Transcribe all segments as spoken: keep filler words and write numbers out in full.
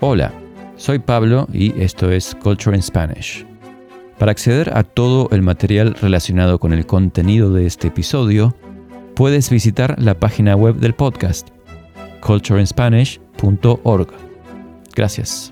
Hola, soy Pablo y esto es Culture in Spanish. Para acceder a todo el material relacionado con el contenido de este episodio, puedes visitar la página web del podcast, culture in spanish punto org. Gracias.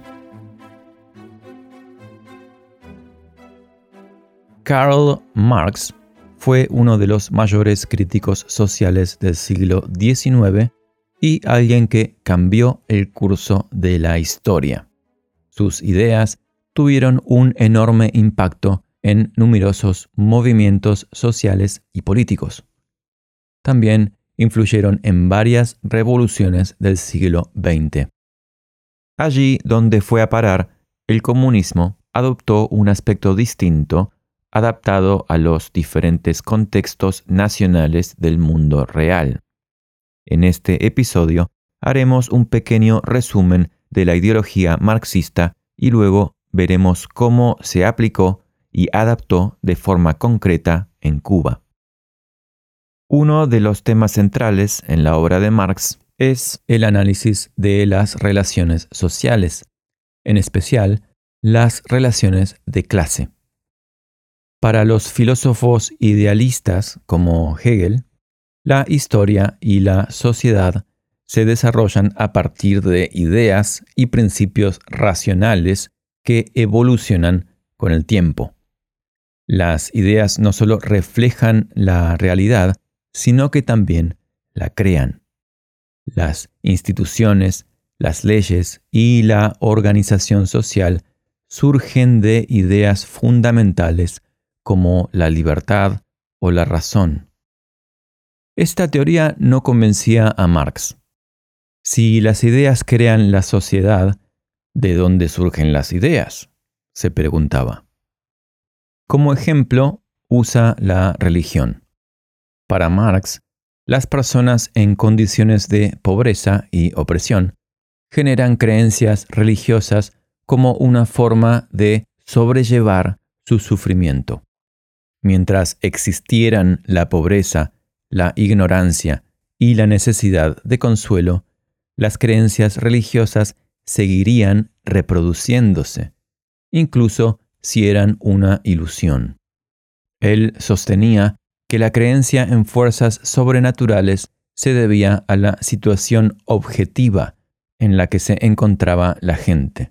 Karl Marx fue uno de los mayores críticos sociales del siglo diecinueve y alguien que cambió el curso de la historia. Sus ideas tuvieron un enorme impacto en numerosos movimientos sociales y políticos. También influyeron en varias revoluciones del siglo veinte. Allí donde fue a parar, el comunismo adoptó un aspecto distinto, adaptado a los diferentes contextos nacionales del mundo real. En este episodio haremos un pequeño resumen de la ideología marxista y luego veremos cómo se aplicó y adaptó de forma concreta en Cuba. Uno de los temas centrales en la obra de Marx es el análisis de las relaciones sociales, en especial las relaciones de clase. Para los filósofos idealistas como Hegel, la historia y la sociedad se desarrollan a partir de ideas y principios racionales que evolucionan con el tiempo. Las ideas no solo reflejan la realidad, sino que también la crean. Las instituciones, las leyes y la organización social surgen de ideas fundamentales como la libertad o la razón. Esta teoría no convencía a Marx. Si las ideas crean la sociedad, ¿de dónde surgen las ideas?, se preguntaba. Como ejemplo, usa la religión. Para Marx, las personas en condiciones de pobreza y opresión generan creencias religiosas como una forma de sobrellevar su sufrimiento. Mientras existieran la pobreza, la ignorancia y la necesidad de consuelo, las creencias religiosas seguirían reproduciéndose, incluso si eran una ilusión. Él sostenía que la creencia en fuerzas sobrenaturales se debía a la situación objetiva en la que se encontraba la gente.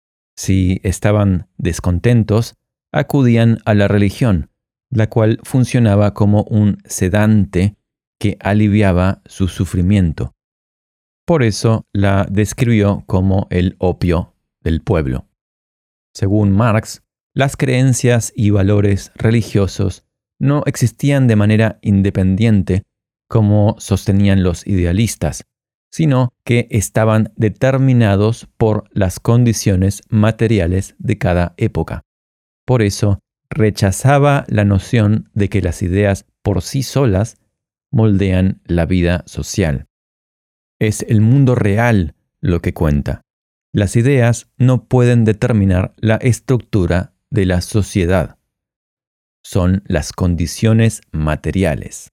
Si estaban descontentos, acudían a la religión, la cual funcionaba como un sedante que aliviaba su sufrimiento. Por eso la describió como el opio del pueblo. Según Marx, las creencias y valores religiosos no existían de manera independiente, como sostenían los idealistas, sino que estaban determinados por las condiciones materiales de cada época. Por eso, rechazaba la noción de que las ideas por sí solas moldean la vida social. Es el mundo real lo que cuenta. Las ideas no pueden determinar la estructura de la sociedad. Son las condiciones materiales.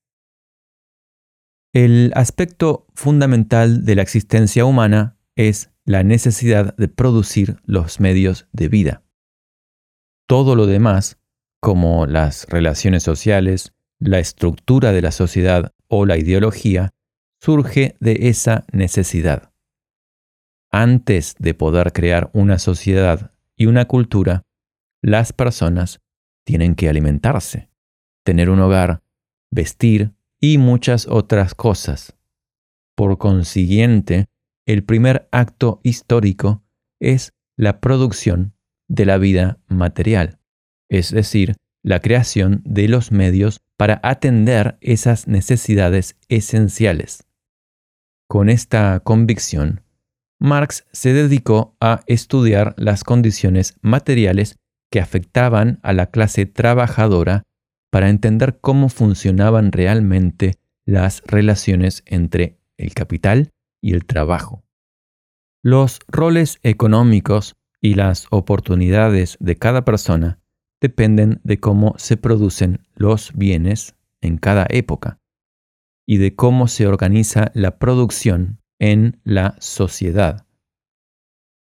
El aspecto fundamental de la existencia humana es la necesidad de producir los medios de vida. Todo lo demás, como las relaciones sociales, la estructura de la sociedad o la ideología, surge de esa necesidad. Antes de poder crear una sociedad y una cultura, las personas tienen que alimentarse, tener un hogar, vestir y muchas otras cosas. Por consiguiente, el primer acto histórico es la producción de la vida material, es decir, la creación de los medios para atender esas necesidades esenciales. Con esta convicción, Marx se dedicó a estudiar las condiciones materiales que afectaban a la clase trabajadora para entender cómo funcionaban realmente las relaciones entre el capital y el trabajo. Los roles económicos y las oportunidades de cada persona dependen de cómo se producen los bienes en cada época y de cómo se organiza la producción en la sociedad.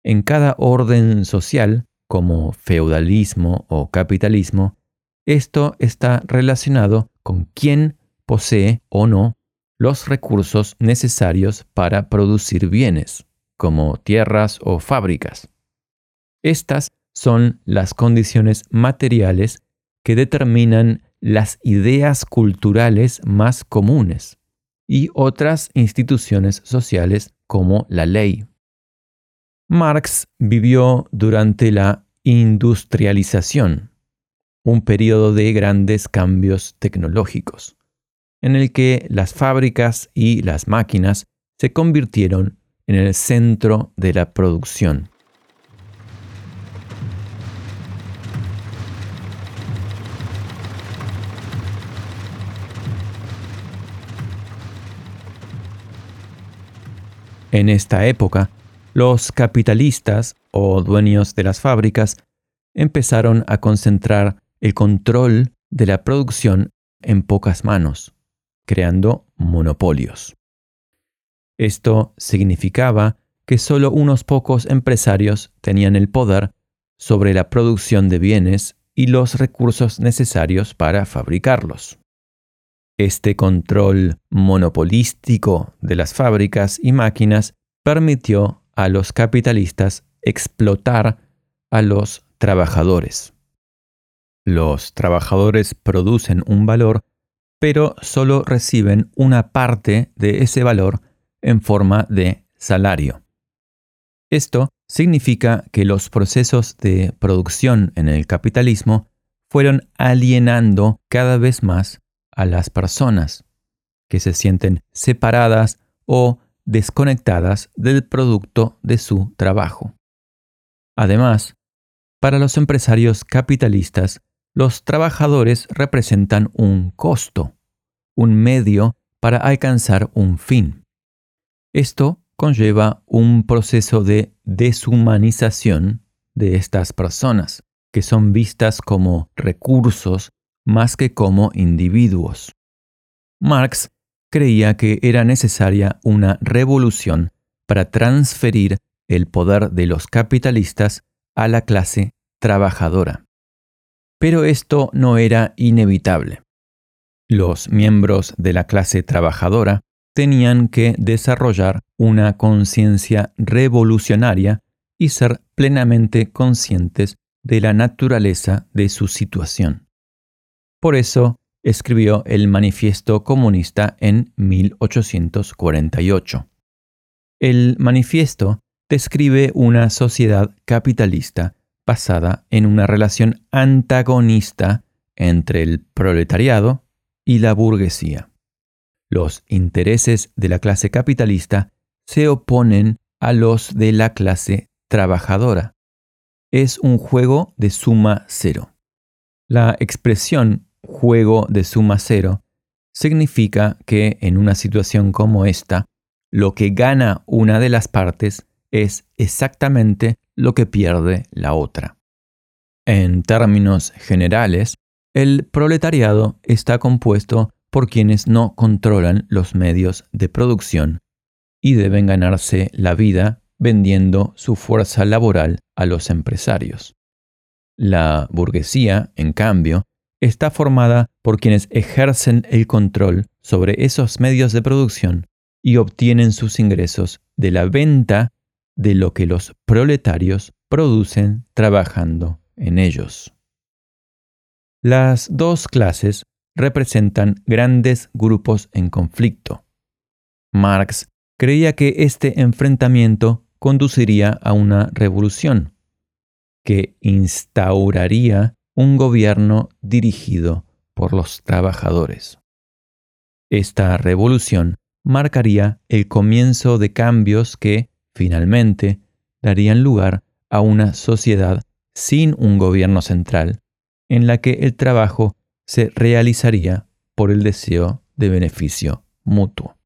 En cada orden social, como feudalismo o capitalismo, esto está relacionado con quién posee o no los recursos necesarios para producir bienes, como tierras o fábricas. Estas son las condiciones materiales que determinan las ideas culturales más comunes y otras instituciones sociales como la ley. Marx vivió durante la industrialización, un periodo de grandes cambios tecnológicos, en el que las fábricas y las máquinas se convirtieron en el centro de la producción. En esta época, los capitalistas o dueños de las fábricas empezaron a concentrar el control de la producción en pocas manos, creando monopolios. Esto significaba que solo unos pocos empresarios tenían el poder sobre la producción de bienes y los recursos necesarios para fabricarlos. Este control monopolístico de las fábricas y máquinas permitió a los capitalistas explotar a los trabajadores. Los trabajadores producen un valor, pero solo reciben una parte de ese valor en forma de salario. Esto significa que los procesos de producción en el capitalismo fueron alienando cada vez más a las personas, que se sienten separadas o desconectadas del producto de su trabajo. Además, para los empresarios capitalistas, los trabajadores representan un costo, un medio para alcanzar un fin. Esto conlleva un proceso de deshumanización de estas personas, que son vistas como recursos más que como individuos. Marx creía que era necesaria una revolución para transferir el poder de los capitalistas a la clase trabajadora. Pero esto no era inevitable. Los miembros de la clase trabajadora tenían que desarrollar una conciencia revolucionaria y ser plenamente conscientes de la naturaleza de su situación. Por eso escribió el Manifiesto Comunista en mil ochocientos cuarenta y ocho. El manifiesto describe una sociedad capitalista basada en una relación antagonista entre el proletariado y la burguesía. Los intereses de la clase capitalista se oponen a los de la clase trabajadora. Es un juego de suma cero. La expresión juego de suma cero significa que en una situación como esta, lo que gana una de las partes es exactamente lo que pierde la otra. En términos generales, el proletariado está compuesto por quienes no controlan los medios de producción y deben ganarse la vida vendiendo su fuerza laboral a los empresarios. La burguesía, en cambio, está formada por quienes ejercen el control sobre esos medios de producción y obtienen sus ingresos de la venta de lo que los proletarios producen trabajando en ellos. Las dos clases representan grandes grupos en conflicto. Marx creía que este enfrentamiento conduciría a una revolución que instauraría un gobierno dirigido por los trabajadores. Esta revolución marcaría el comienzo de cambios que, finalmente, darían lugar a una sociedad sin un gobierno central, en la que el trabajo se realizaría por el deseo de beneficio mutuo.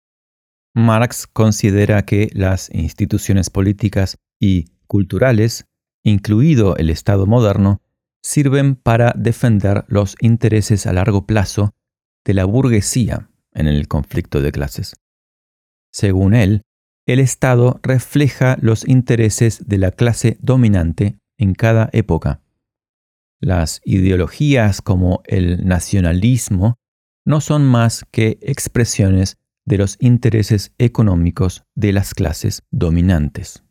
Marx considera que las instituciones políticas y culturales, incluido el Estado moderno, sirven para defender los intereses a largo plazo de la burguesía en el conflicto de clases. Según él, el Estado refleja los intereses de la clase dominante en cada época. Las ideologías como el nacionalismo no son más que expresiones de los intereses económicos de las clases dominantes.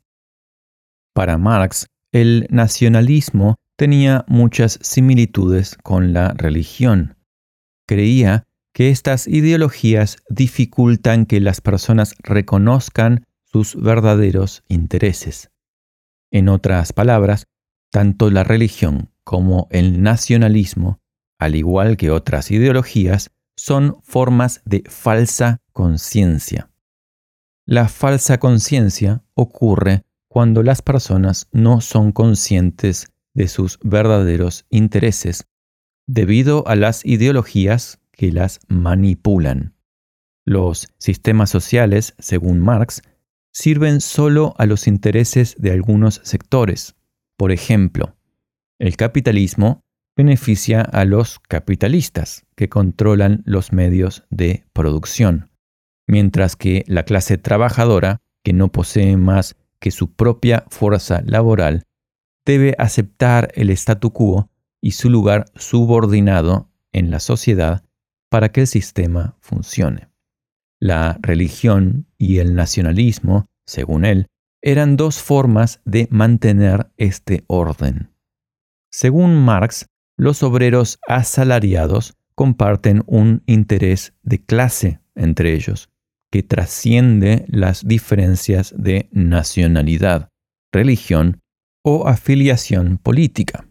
Para Marx, el nacionalismo tenía muchas similitudes con la religión. Creía que estas ideologías dificultan que las personas reconozcan sus verdaderos intereses. En otras palabras, tanto la religión como el nacionalismo, al igual que otras ideologías, son formas de falsa conciencia. La falsa conciencia ocurre cuando las personas no son conscientes de sus verdaderos intereses, debido a las ideologías que las manipulan. Los sistemas sociales, según Marx, sirven solo a los intereses de algunos sectores. Por ejemplo, el capitalismo beneficia a los capitalistas, que controlan los medios de producción, mientras que la clase trabajadora, que no posee más que su propia fuerza laboral, debe aceptar el statu quo y su lugar subordinado en la sociedad para que el sistema funcione. La religión y el nacionalismo, según él, eran dos formas de mantener este orden. Según Marx, los obreros asalariados comparten un interés de clase entre ellos, que trasciende las diferencias de nacionalidad, religión o afiliación política.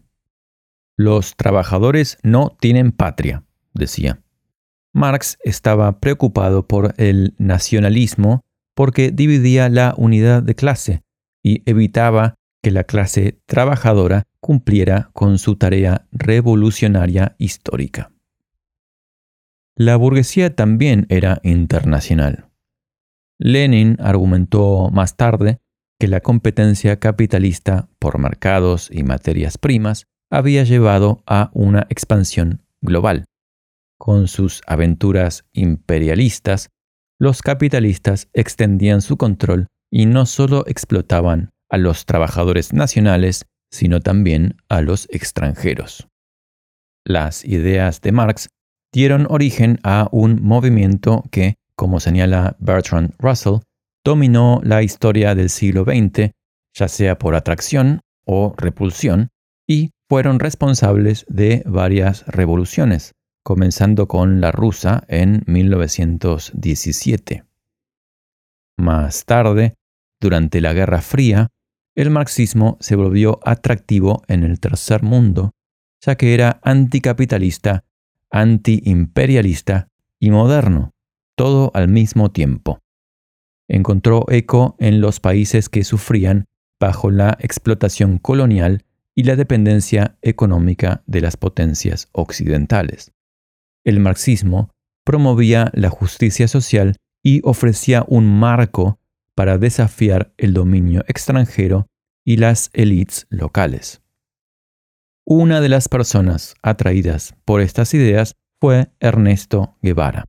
Los trabajadores no tienen patria, decía. Marx estaba preocupado por el nacionalismo porque dividía la unidad de clase y evitaba que la clase trabajadora cumpliera con su tarea revolucionaria histórica. La burguesía también era internacional. Lenin argumentó más tarde que la competencia capitalista por mercados y materias primas había llevado a una expansión global. Con sus aventuras imperialistas, los capitalistas extendían su control y no solo explotaban a los trabajadores nacionales, sino también a los extranjeros. Las ideas de Marx dieron origen a un movimiento que, como señala Bertrand Russell, dominó la historia del siglo veinte, ya sea por atracción o repulsión, y fueron responsables de varias revoluciones, comenzando con la rusa en mil novecientos diecisiete. Más tarde, durante la Guerra Fría, el marxismo se volvió atractivo en el tercer mundo, ya que era anticapitalista, antiimperialista y moderno, todo al mismo tiempo. Encontró eco en los países que sufrían bajo la explotación colonial y la dependencia económica de las potencias occidentales. El marxismo promovía la justicia social y ofrecía un marco para desafiar el dominio extranjero y las élites locales. Una de las personas atraídas por estas ideas fue Ernesto Guevara.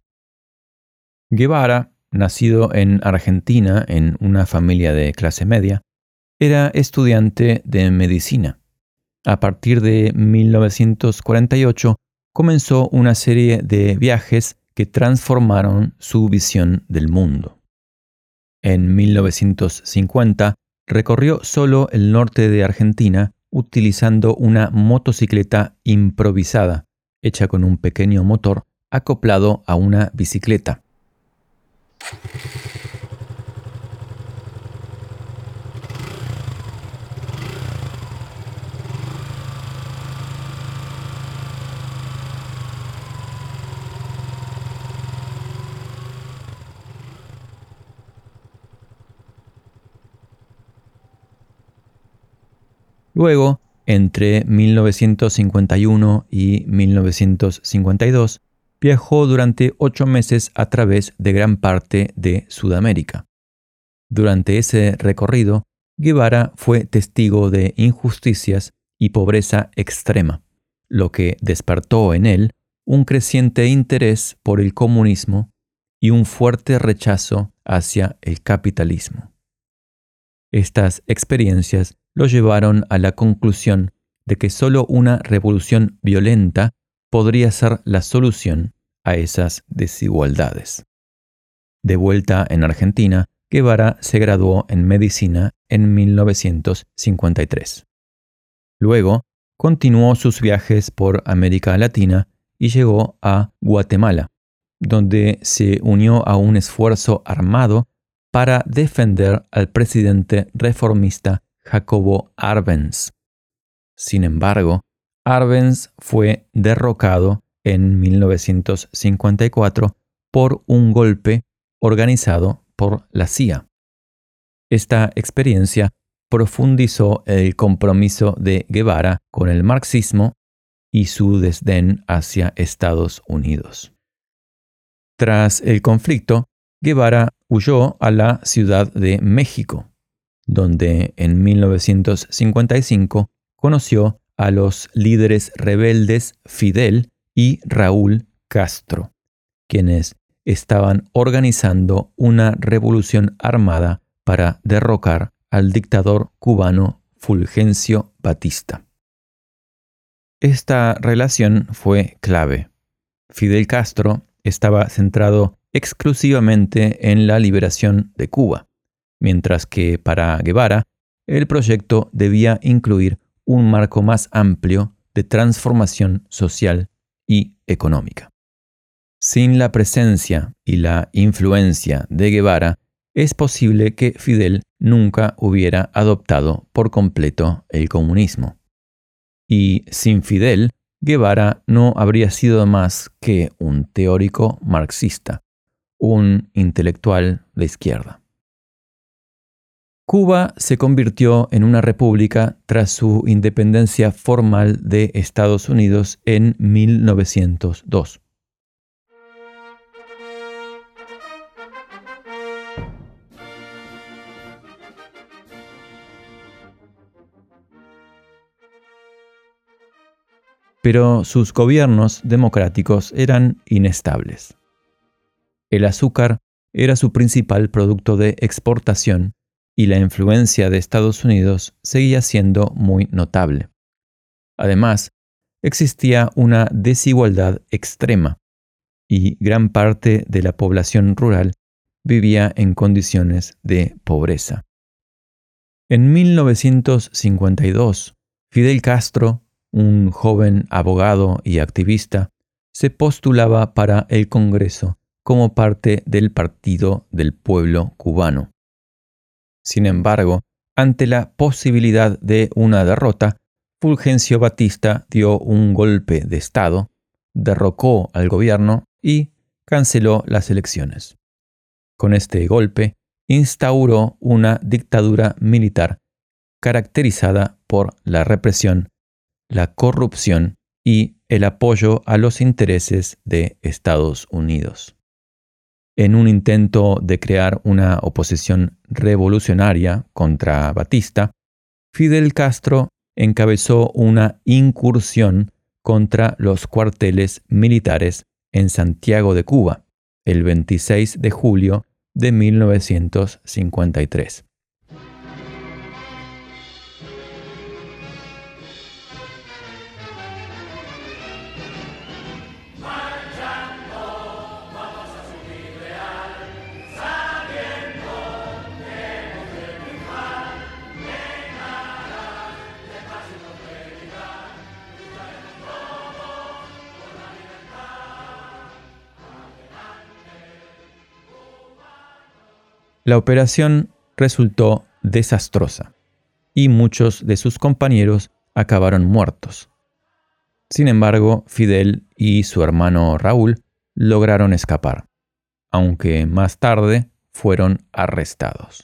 Guevara, nacido en Argentina en una familia de clase media, era estudiante de medicina. A partir de mil novecientos cuarenta y ocho comenzó una serie de viajes que transformaron su visión del mundo. En mil novecientos cincuenta recorrió solo el norte de Argentina utilizando una motocicleta improvisada, hecha con un pequeño motor acoplado a una bicicleta. Luego, entre mil novecientos cincuenta y uno y mil novecientos cincuenta y dos, viajó durante ocho meses a través de gran parte de Sudamérica. Durante ese recorrido, Guevara fue testigo de injusticias y pobreza extrema, lo que despertó en él un creciente interés por el comunismo y un fuerte rechazo hacia el capitalismo. Estas experiencias lo llevaron a la conclusión de que solo una revolución violenta podría ser la solución a esas desigualdades. De vuelta en Argentina, Guevara se graduó en medicina en mil novecientos cincuenta y tres. Luego, continuó sus viajes por América Latina y llegó a Guatemala, donde se unió a un esfuerzo armado para defender al presidente reformista Jacobo Arbenz. Sin embargo, Arbenz fue derrocado en mil novecientos cincuenta y cuatro por un golpe organizado por la C I A. Esta experiencia profundizó el compromiso de Guevara con el marxismo y su desdén hacia Estados Unidos. Tras el conflicto, Guevara huyó a la Ciudad de México, donde en mil novecientos cincuenta y cinco conoció a los líderes rebeldes Fidel y Raúl Castro, quienes estaban organizando una revolución armada para derrocar al dictador cubano Fulgencio Batista. Esta relación fue clave. Fidel Castro estaba centrado exclusivamente en la liberación de Cuba, mientras que para Guevara el proyecto debía incluir un marco más amplio de transformación social y económica. Sin la presencia y la influencia de Guevara, es posible que Fidel nunca hubiera adoptado por completo el comunismo. Y sin Fidel, Guevara no habría sido más que un teórico marxista, un intelectual de izquierda. Cuba se convirtió en una república tras su independencia formal de Estados Unidos en mil novecientos dos. Pero sus gobiernos democráticos eran inestables. El azúcar era su principal producto de exportación y la influencia de Estados Unidos seguía siendo muy notable. Además, existía una desigualdad extrema y gran parte de la población rural vivía en condiciones de pobreza. En mil novecientos cincuenta y dos, Fidel Castro, un joven abogado y activista, se postulaba para el Congreso como parte del Partido del Pueblo Cubano. Sin embargo, ante la posibilidad de una derrota, Fulgencio Batista dio un golpe de Estado, derrocó al gobierno y canceló las elecciones. Con este golpe, instauró una dictadura militar caracterizada por la represión, la corrupción y el apoyo a los intereses de Estados Unidos. En un intento de crear una oposición revolucionaria contra Batista, Fidel Castro encabezó una incursión contra los cuarteles militares en Santiago de Cuba, el veintiséis de julio de mil novecientos cincuenta y tres. La operación resultó desastrosa y muchos de sus compañeros acabaron muertos. Sin embargo, Fidel y su hermano Raúl lograron escapar, aunque más tarde fueron arrestados.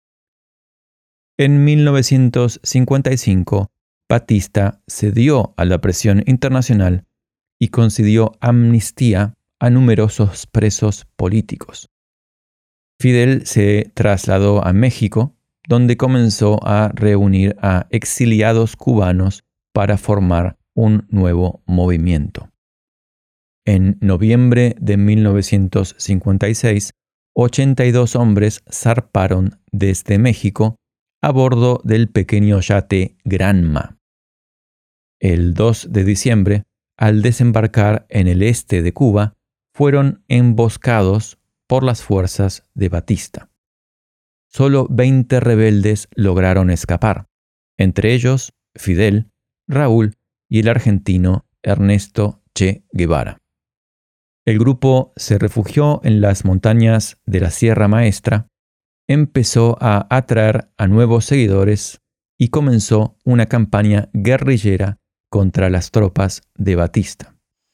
En mil novecientos cincuenta y cinco, Batista cedió a la presión internacional y concedió amnistía a numerosos presos políticos. Fidel se trasladó a México, donde comenzó a reunir a exiliados cubanos para formar un nuevo movimiento. En noviembre de mil novecientos cincuenta y seis, ochenta y dos hombres zarparon desde México a bordo del pequeño yate Granma. El dos de diciembre, al desembarcar en el este de Cuba, fueron emboscados por las fuerzas de Batista. Solo veinte rebeldes lograron escapar, entre ellos Fidel, Raúl y el argentino Ernesto Che Guevara. El grupo se refugió en las montañas de la Sierra Maestra, empezó a atraer a nuevos seguidores y comenzó una campaña guerrillera contra las tropas de Batista.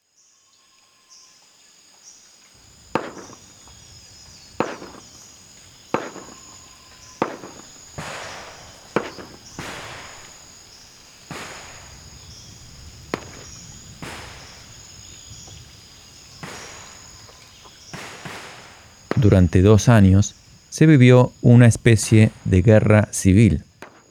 Durante dos años se vivió una especie de guerra civil.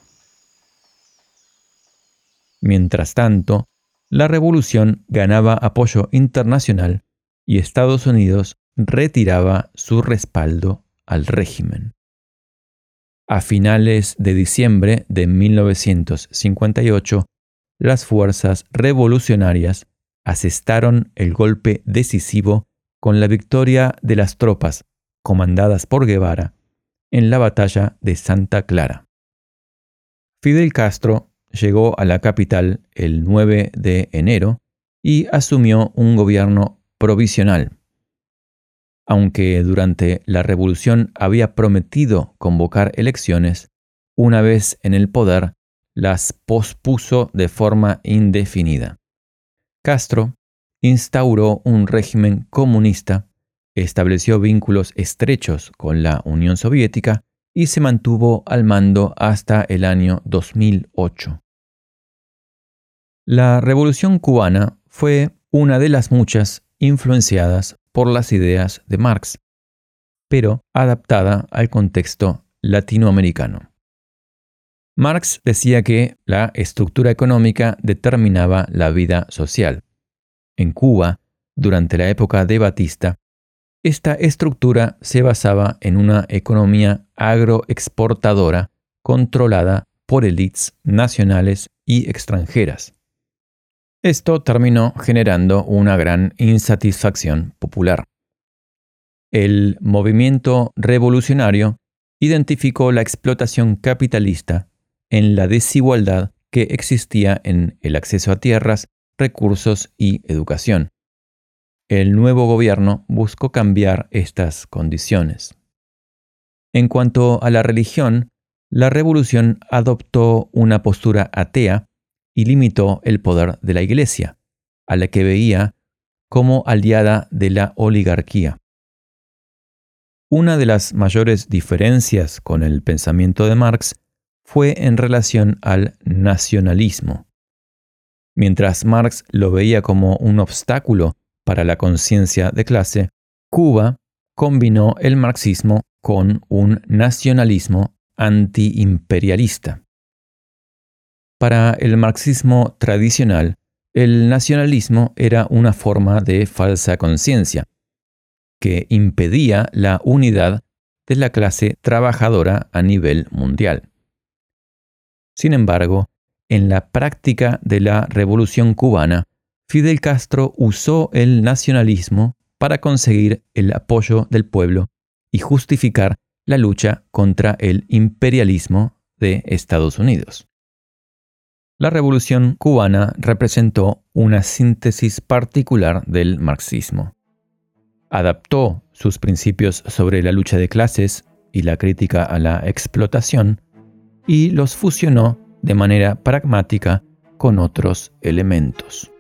Mientras tanto, la revolución ganaba apoyo internacional y Estados Unidos retiraba su respaldo al régimen. A finales de diciembre de mil novecientos cincuenta y ocho, las fuerzas revolucionarias asestaron el golpe decisivo con la victoria de las tropas comandadas por Guevara en la batalla de Santa Clara. Fidel Castro llegó a la capital el nueve de enero y asumió un gobierno provisional. Aunque durante la revolución había prometido convocar elecciones, una vez en el poder, las pospuso de forma indefinida. Castro instauró un régimen comunista, estableció vínculos estrechos con la Unión Soviética y se mantuvo al mando hasta el año dos mil ocho. La Revolución cubana fue una de las muchas influenciadas por las ideas de Marx, pero adaptada al contexto latinoamericano. Marx decía que la estructura económica determinaba la vida social. En Cuba, durante la época de Batista, esta estructura se basaba en una economía agroexportadora controlada por élites nacionales y extranjeras. Esto terminó generando una gran insatisfacción popular. El movimiento revolucionario identificó la explotación capitalista en la desigualdad que existía en el acceso a tierras, recursos y educación. El nuevo gobierno buscó cambiar estas condiciones. En cuanto a la religión, la revolución adoptó una postura atea y limitó el poder de la Iglesia, a la que veía como aliada de la oligarquía. Una de las mayores diferencias con el pensamiento de Marx fue en relación al nacionalismo. Mientras Marx lo veía como un obstáculo para la conciencia de clase, Cuba combinó el marxismo con un nacionalismo antiimperialista. Para el marxismo tradicional, el nacionalismo era una forma de falsa conciencia que impedía la unidad de la clase trabajadora a nivel mundial. Sin embargo, en la práctica de la Revolución cubana, Fidel Castro usó el nacionalismo para conseguir el apoyo del pueblo y justificar la lucha contra el imperialismo de Estados Unidos. La Revolución cubana representó una síntesis particular del marxismo. Adaptó sus principios sobre la lucha de clases y la crítica a la explotación y los fusionó de manera pragmática con otros elementos.